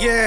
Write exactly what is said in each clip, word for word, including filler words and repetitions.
Yeah.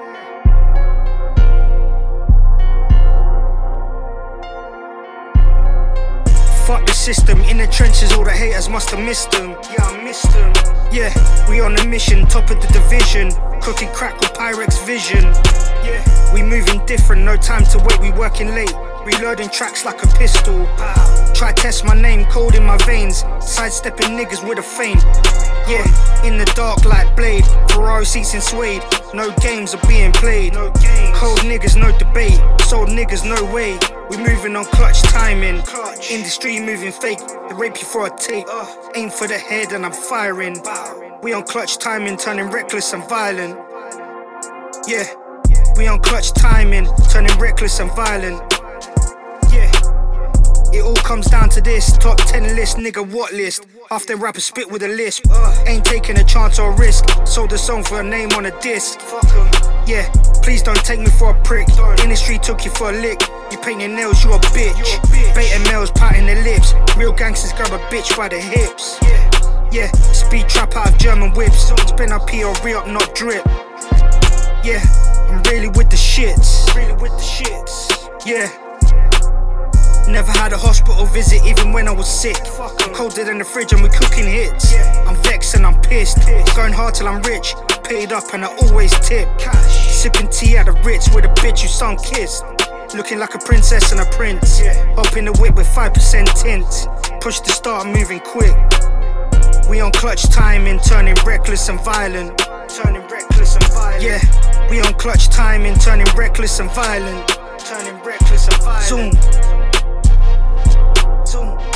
Fuck the system, in the trenches all the haters must have missed them. Yeah, I missed them. Yeah, we on a mission, top of the division. Cooking crack with Pyrex vision. Yeah, we moving different, no time to wait, we working late. Reloading tracks like a pistol. Try test my name, cold in my veins. Sidestepping niggas with a feint. Yeah, in the dark like Blade. Ferrari seats in suede. No games are being played. No games. Cold niggas, no debate. Sold niggas, no way. We moving on clutch timing. Clutch. Industry moving fake. They rape you for a tape. Uh. Aim for the head and I'm firing. Bow. We on clutch timing, turning reckless and violent. Yeah, we on clutch timing, turning reckless and violent. Yeah, it all comes down to this. Top ten list, nigga, what list? Half them rappers spit with a lisp. Ain't taking a chance or a risk. Sold the song for a name on a disc. Yeah, please don't take me for a prick. Industry took you for a lick. You paint your nails, you a bitch. Baiting males, pouting their lips. Real gangsters grab a bitch by the hips. Yeah, speed trap out of German whips. Spin up P or re-up, not drip. Yeah, I'm really with the shits. Really with the shits. Yeah. Never had a hospital visit even when I was sick. I'm colder than the fridge and we're cooking hits. I'm vexed and I'm pissed. Going hard till I'm rich. Paid up and I always tip. Sipping tea at the Ritz with a bitch you sun kissed. Looking like a princess and a prince. Hop in the whip with five percent tint. Push the start, moving quick. We on clutch timing, turning reckless and violent. Turning reckless and violent. Yeah, we on clutch timing, turning reckless and violent. Turning reckless and violent. Zoom. Zoom.